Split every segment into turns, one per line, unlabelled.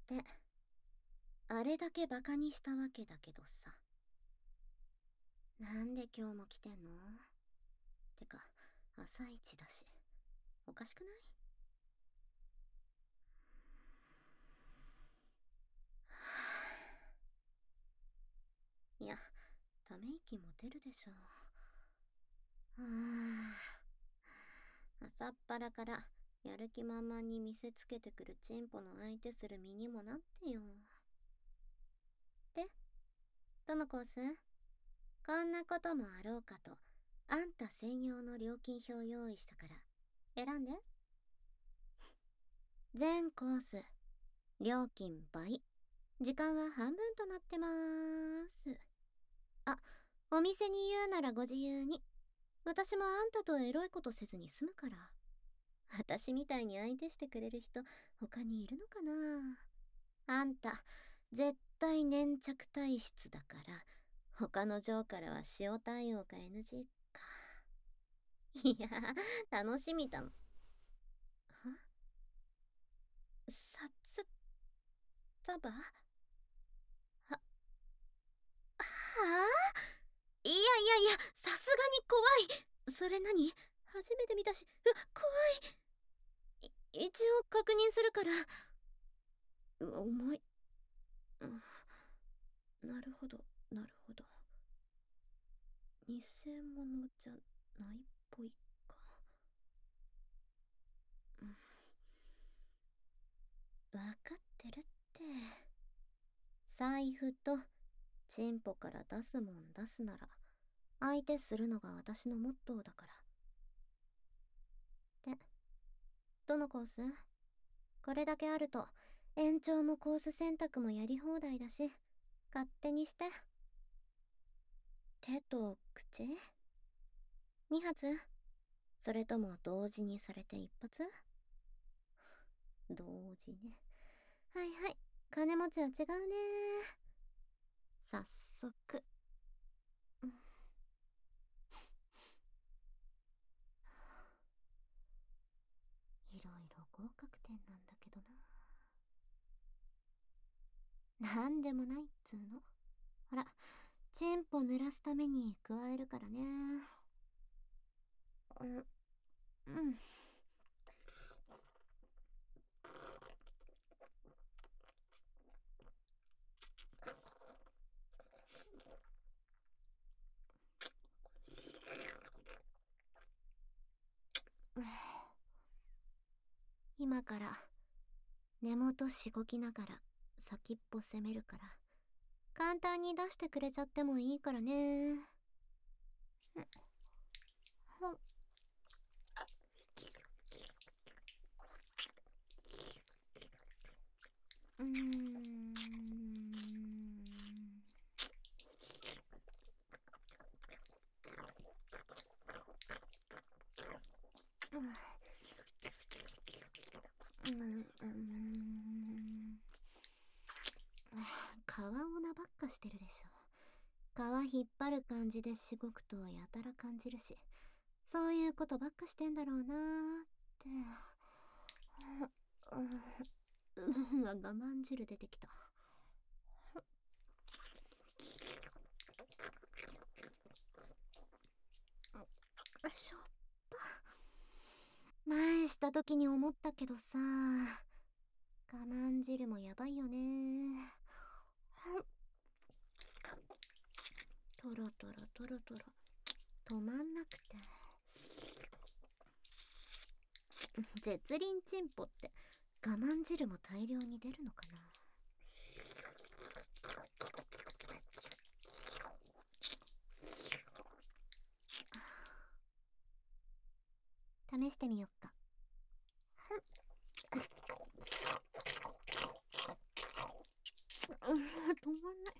て、あれだけバカにしたわけだけどさ。なんで今日も来てんの？てか、朝一だし。おかしくない？いや、ため息も出るでしょ。朝っぱらからやる気満々に見せつけてくるチンポの相手する身にもなってよ。で、どのコース？こんなこともあろうかと、あんた専用の料金表用意したから、選んで。全コース、料金倍、時間は半分となってまーす。あ、お店に言うならご自由に。私もあんたとエロいことせずに済むから。私みたいに相手してくれる人、他にいるのかな？あんた、絶対粘着体質だから、他の嬢からは塩対応か NG か。いや、楽しみだもん。札束は、はあ、いやいやいや、さすがに怖い。それ何？初めて見たし、怖い。一応確認するから。重い。うん、なるほど、なるほど。偽物じゃないっぽいか。うん、わかってるって。財布とチンポから出すもん出すなら、相手するのが私のモットーだから。で、どのコース？これだけあると、延長もコース選択もやり放題だし、勝手にして。手と口？ 2 発？それとも同時にされて一発？同時ね。はいはい、金持ちは違うね。早速。うん、いろいろ合格点なんだけどな。なんでもないっつーの。ほら、チンポ濡らすために加えるからね。うん、うん。今から根元しごきながら先っぽ攻めるから、簡単に出してくれちゃってもいいからね。うーん。皮オナばっかしてるでしょ。皮引っ張る感じでしごくとやたら感じるし、そういうことばっかしてんだろうなーって。我慢汁出てきた。しょっぱ。前した時に思ったけどさ、我慢汁もやばいよね。トロトロトロトロ止まんなくて。絶倫チンポって我慢汁も大量に出るのかな。試してみよっか。止まんない。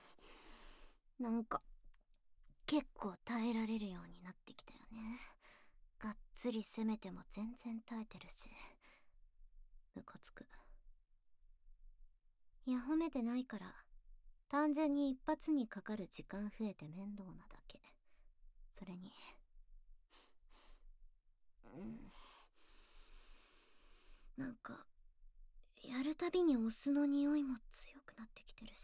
なんか結構耐えられるようになってきたよね。 がっつり攻めても全然耐えてるし、ムカつく。いや、褒めてないから、単純に一発にかかる時間増えて面倒なだけ。それに、なんかやるたびにオスの匂いも強くなってきてるし、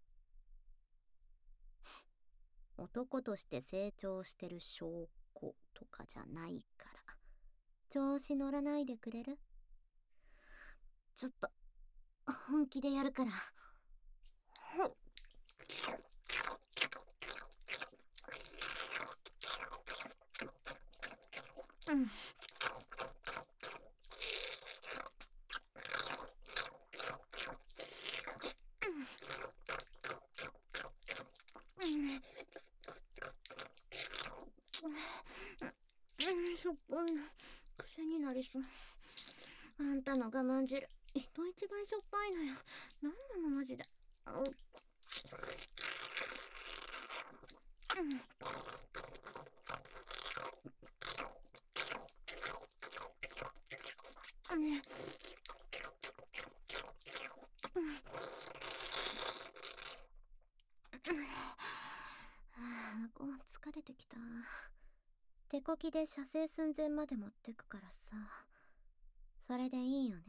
男として成長してる証拠とかじゃないから、調子乗らないでくれる？ちょっと本気でやるから。うん。しょっぱいの癖になりそう。あんたの我慢汁人一倍しょっぱいのよ。なんなのマジで。疲れてきた。手こきで射精寸前まで持ってくからさ。それでいいよね。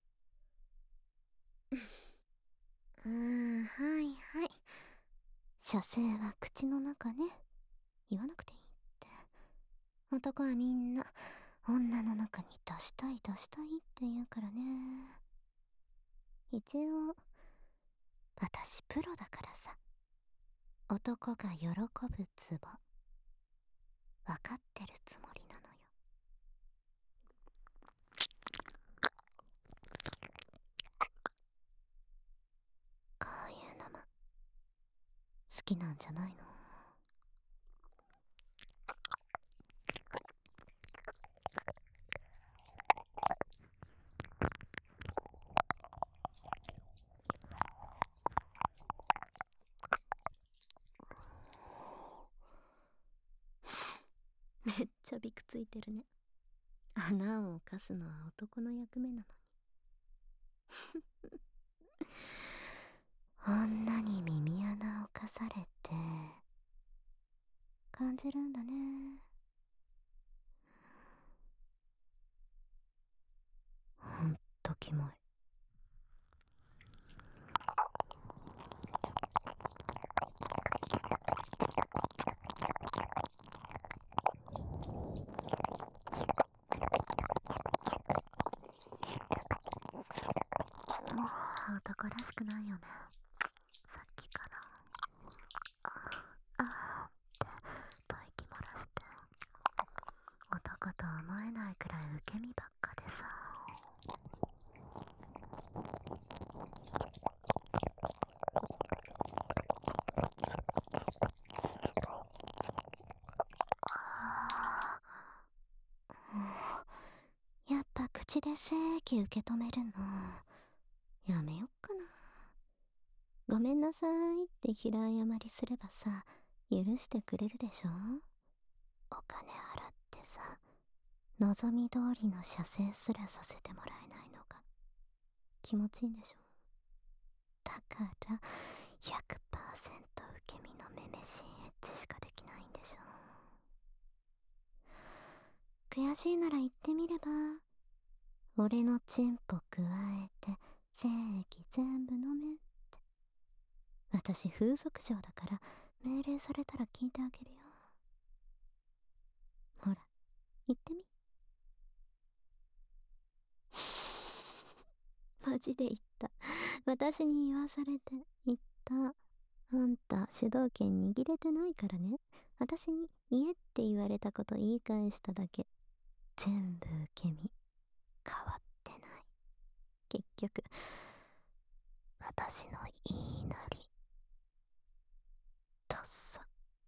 はいはい。射精は口の中ね。言わなくていいって。男はみんな女の中に出したい出したいって言うからね。一応私プロだからさ。男が喜ぶツボ分かってるつもりなのよ。こういうのも好きなんじゃないの？めっちゃびくついてるね。穴を犯すのは男の役目なのに。女に耳穴をかされて感じるんだね。ほんとキモい。男らしくないよね。さっきからあーって吐息漏らして、男と思えないくらい受け身ばっかでさ。やっぱ口で正規受け止めるのやめよっかな。ごめんなさいって平謝りすればさ、許してくれるでしょ。お金払ってさ、望み通りの射精すらさせてもらえないのが気持ちいいんでしょ。だから100% 受け身のめめしいエッチしかできないんでしょ。悔しいなら言ってみれば、俺のチンポ加えて精液全部飲めって。私風俗嬢だから命令されたら聞いてあげるよ。ほら言ってみ。マジで言った。私に言わされて言った。あんた主導権握れてないからね。私に言えって言われたこと言い返しただけ。全部受け身。変わってない。結局私の言いなりとっさ。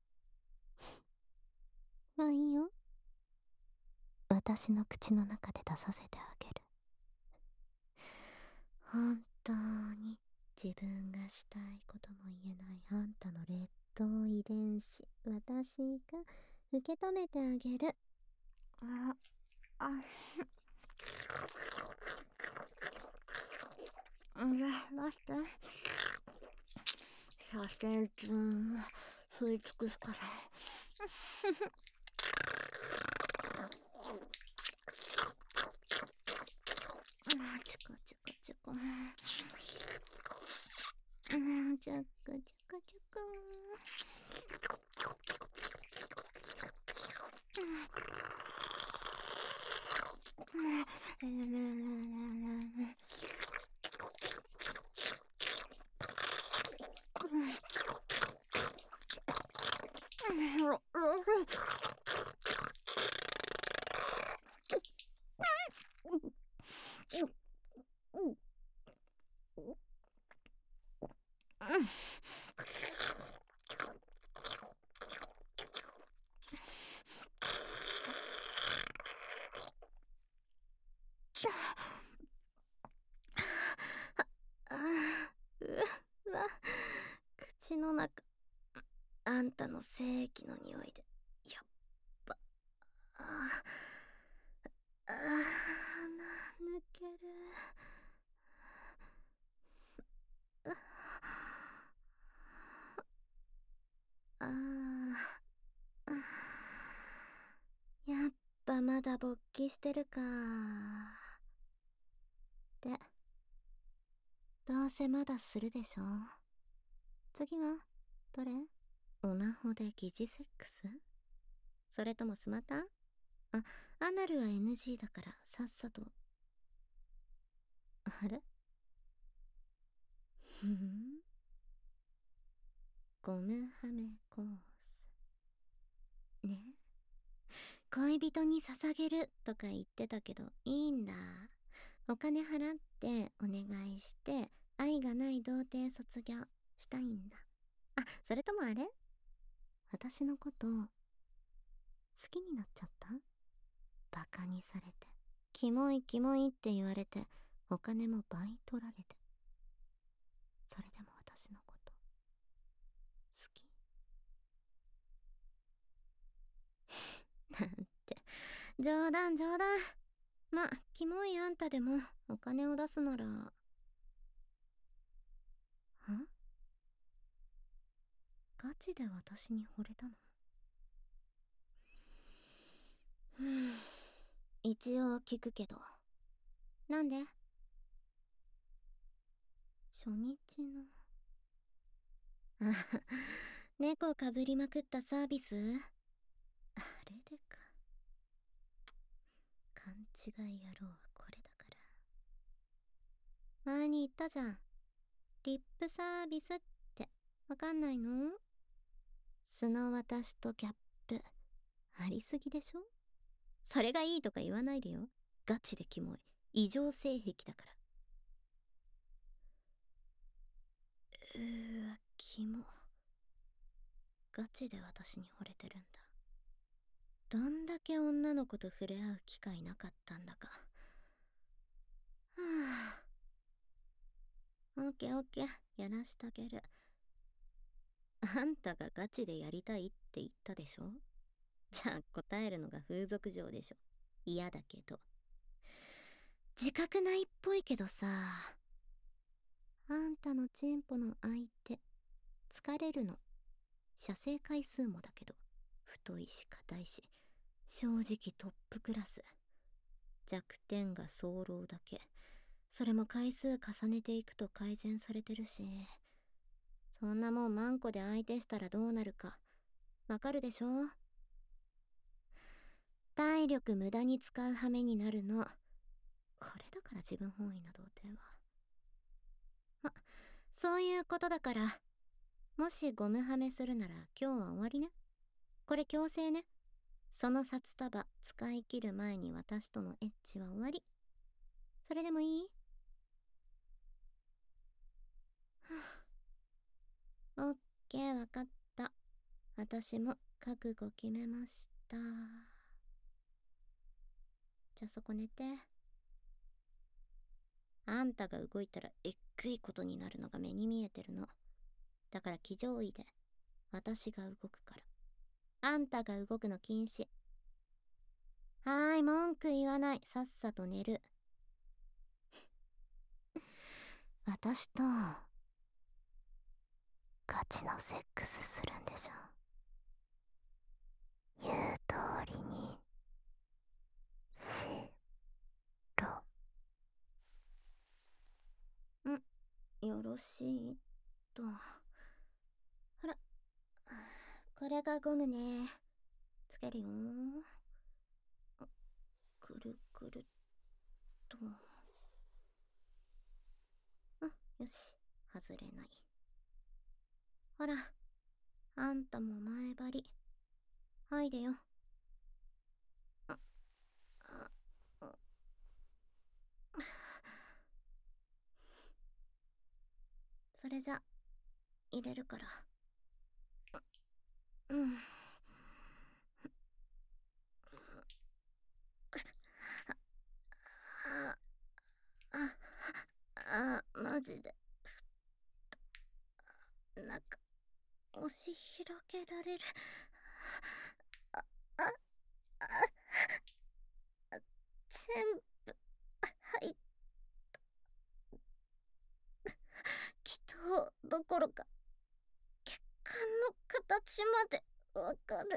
まあいいよ。私の口の中で出させてあげる。本当に自分がしたいことも言えないあんたの劣等遺伝子、私が受け止めてあげる。 あ、あ、出して。写真吸い尽くすから。チコチコチコ。チョコチョコチョコ。うわ、口の中、あんたの精液の匂いで、やっぱ、抜ける。あやっぱまだ勃起してるか。で、どうせまだするでしょ。次は、どれ？オナホで疑似セックス？それともスマタン？あ、アナルは NG だからさっさと。あれ？ふん。ゴムハメコース。ね。恋人に捧げるとか言ってたけど、いいんだ。お金払ってお願いして、愛がない童貞卒業したいんだ。あ、それともあれ？私のこと好きになっちゃった？バカにされて、キモいキモいって言われて、お金も倍取られて、それでも私のこと好き？なんて、冗談冗談。ま、キモいあんたでもお金を出すなら。ガチで私に惚れたの？一応聞くけど。なんで？初日の。あ、猫かぶりまくったサービス？あれでか。勘違い野郎はこれだから。前に言ったじゃん。リップサービスって。わかんないの？素の私とギャップ。ありすぎでしょ？それがいいとか言わないでよ。ガチでキモい。異常性癖だから。わ、キモ。ガチで私に惚れてるんだ。どんだけ女の子と触れ合う機会なかったんだか。はあ。オッケーオッケー、やらしてあげる。あんたがガチでやりたいって言ったでしょ？じゃあ答えるのが風俗嬢でしょ。嫌だけど。自覚ないっぽいけどさ、あんたのチンポの相手、疲れるの。射精回数もだけど、太いし硬いし、正直トップクラス。弱点が早漏だけ。それも回数重ねていくと改善されてるし、そんなもんマンコで相手したらどうなるかわかるでしょ？体力無駄に使う羽目になるの。これだから自分本位な童貞は。ま、そういうことだから、もしゴムはめするなら今日は終わりね。これ強制ね。その札束使い切る前に私とのエッチは終わり。それでもいい？オッケー、わかった。私も覚悟決めました。じゃあそこ寝て。あんたが動いたらえっくいことになるのが目に見えてるの。だから騎乗位で私が動くから。あんたが動くの禁止。 はーい、文句言わない。さっさと寝る。私とガチのセックスするんでしょ。言う通りにしろ。よろしいと。ほら、これがゴムね。つけるよ。くるくると。よし、外れない。ほら、あんたも前張り。はいでよ。それじゃ、入れるから。マジで。なんか、押し広げられる。あ、あ、あ、全部、はい。祈祷どころか、血管の形までわかる。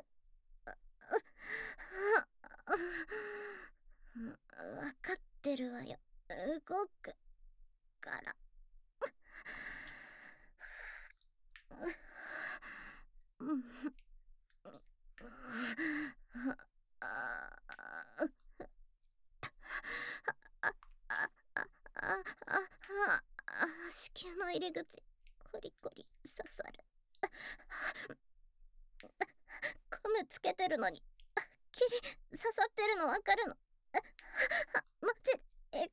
わかってるわよ。動くから。子宮の入り口、コリコリ刺さる。ゴムつけてるのに、きり刺さってるのわかるの。マジで、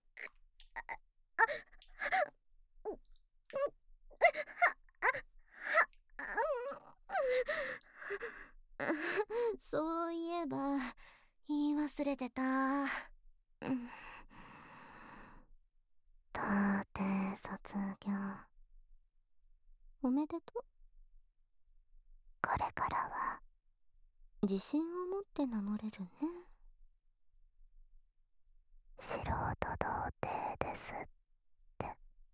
そういえば、言い忘れてた。童貞卒業。おめでとう。これからは、自信を持って名乗れるね。素人童貞ですって。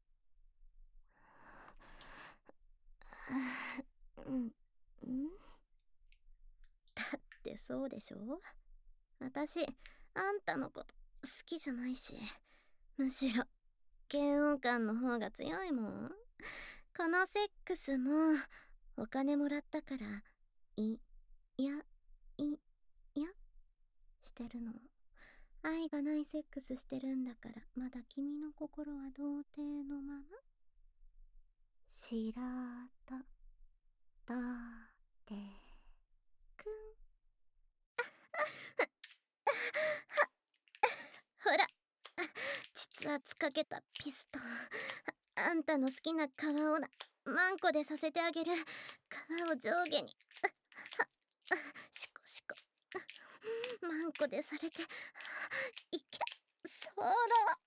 だってそうでしょ。私、あんたのこと好きじゃないし、むしろ嫌悪感の方が強いもん。このセックスもお金もらったから、いやしてるの。愛がないセックスしてるんだから、まだ君の心は童貞のまま。白田だってくん。ほら、膣圧かけたピストン。あんたの好きな皮をマンコでさせてあげる。皮を上下に。シコシコ。マンコでされて。いけ、そろ。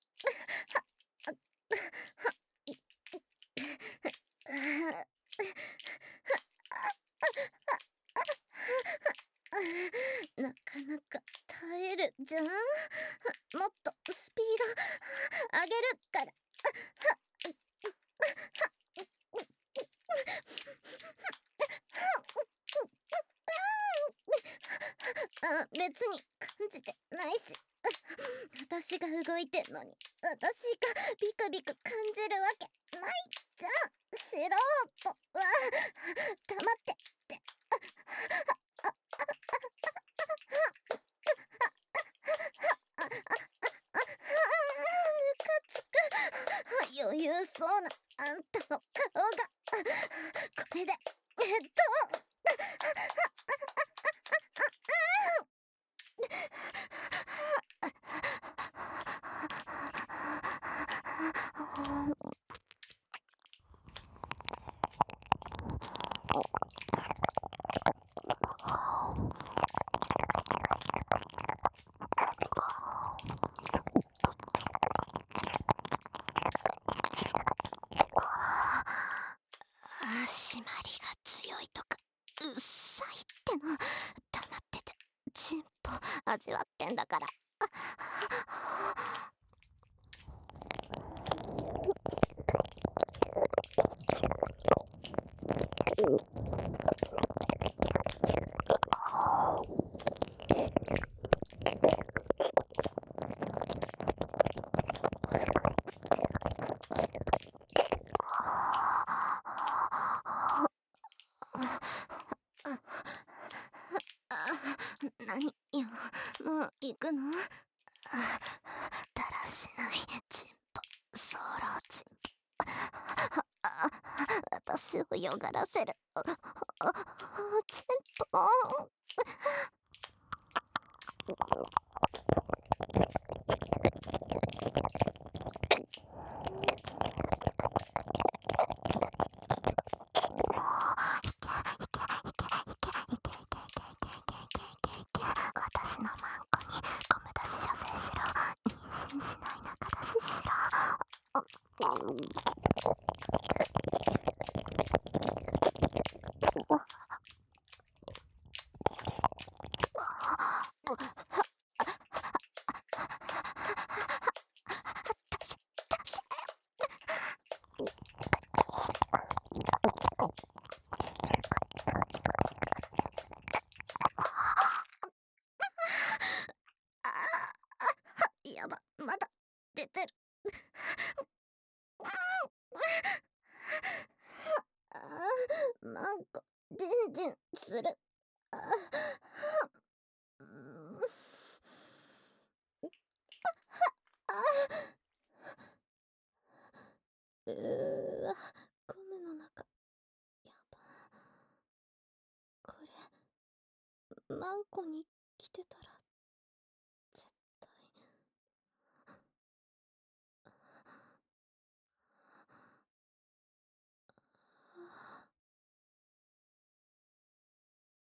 なかなか耐えるじゃん。もっとスピード上げるから。別に感じてないし。私が動いてんのに、私がビクビク感じるわけないじゃん。素人は黙ってって。ムカつく。余裕そうなあんたの顔がこれで締まりが強いとかうっさいっての。黙っててチンポ味わってんだから。何よ、もう行くの？だらしないチンポ、ソロチンポ。私をよがらせる。チンポ。私のマンコにゴム出し射精しろ。妊娠しない中出ししろ。